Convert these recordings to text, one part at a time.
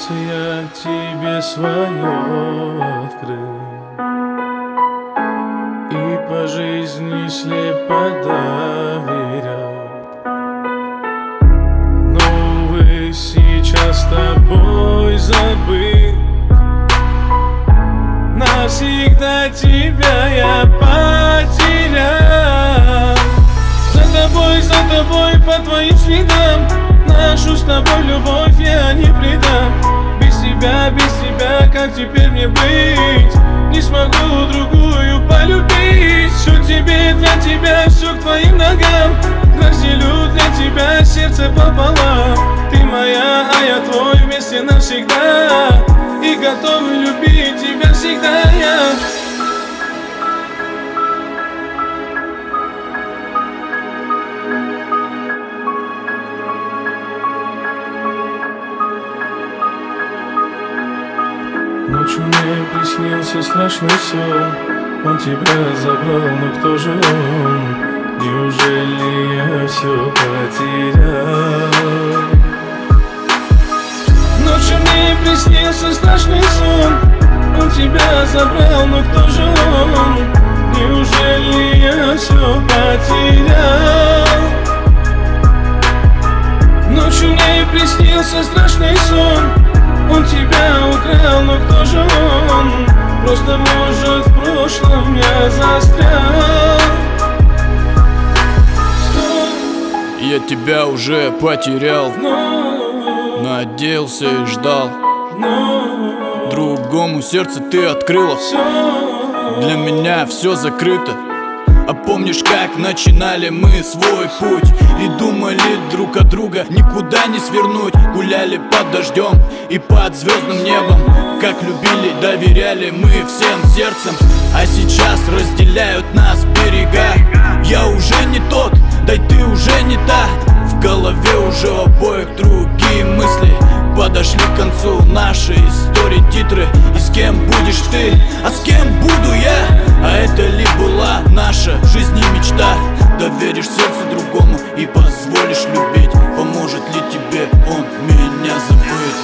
сердце я тебе свое открыл, и по жизни слепо доверял. Но, увы, сейчас с тобой забыл. Навсегда тебя я потерял. За тобой, по твоим следам, нашу с тобой любовь я не предам. Без тебя, как теперь мне быть? Не смогу другую полюбить. Все тебе, для тебя, все к твоим ногам. Разделю для тебя сердце пополам. Ты моя, а я твой, вместе навсегда. И готов любить тебя всегда я. Ночью мне приснился страшный сон. Он тебя забрал, но кто же он? Неужели я все потерял? Ночью мне приснился страшный сон. Он тебя забрал, но кто же он? Неужели я все потерял? Ночью мне приснился страшный сон. Он тебя украл, но кто же он? Просто, может, в прошлом я застрял. Я тебя уже потерял, надеялся и ждал. Другому сердце ты открыла. Для меня все закрыто. А помнишь, как начинали мы свой путь и думали друг от друга никуда не свернуть? Гуляли под дождем и под звездным небом. Как любили, доверяли мы всем сердцем. А сейчас разделяют нас берега. Я уже не тот, да и ты уже не та. В голове уже у обоих другие мысли. Подошли к концу нашей истории титры. И с кем будешь ты, а с кем буду я? А это ли была наша в жизни мечта? Доверишь сердце другому и позволишь любить. Поможет ли тебе он меня забыть?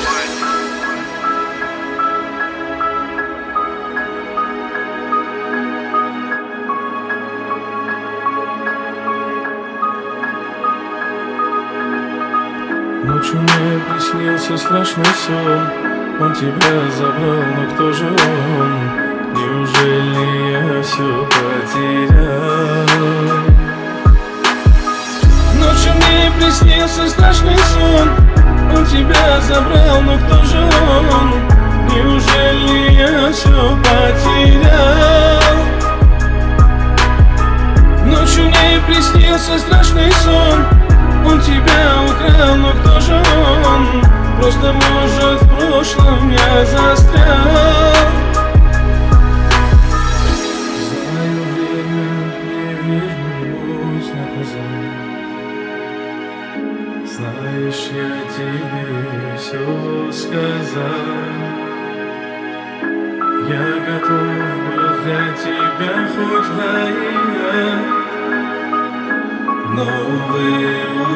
Ночью мне приснился страшный сон. Он тебя забрал, но кто же он? Неужели я все потерял? Ночью мне приснился страшный сон. Он тебя забрал, но кто же он? Неужели я все потерял? Ночью мне приснился страшный сон. Он тебя украл, но кто же он? Просто, может, в прошлом я застрял. Знаю, время не вернуть назад. Знаешь, я тебе все сказал. Я готов был для тебя хоть в рай. Но, увы,